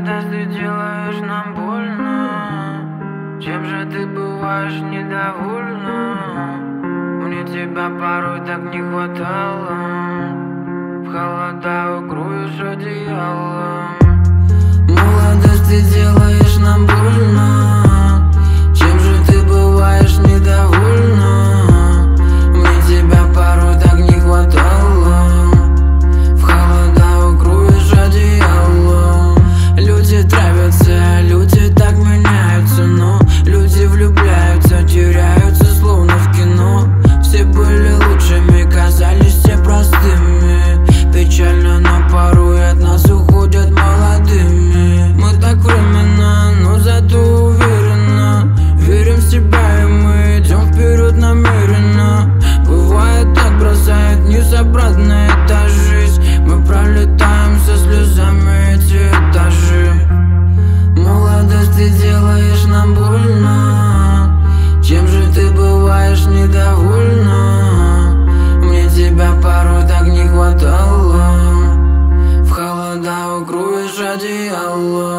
Молодость, ты делаешь нам больно. Чем же ты бываешь недовольна? Мне тебя порой так не хватало. В холода укроешь одеялом. Молодость, ты делаешь нам больно. Чем же ты бываешь недовольна? Мне тебя порой так не хватало. В холода укроешь одеялом. Люди травятся, люди так меняются, но люди влюбляются, теряются, словно в кино. Все были лучшими, казались все простыми. Печально, но порой от нас уходят молодыми. Мы так временно, но зато уверенно верим в себя, и мы идем вперед намеренно. Бывает так, бросает вниз обратно, эта жизнь. Мы пролетаем со слезами эти этажи. Молодость, ты делаешь нам больно. Чем же ты бываешь недовольна? Мне тебя порой так не хватало. В холода укроешь одеялом.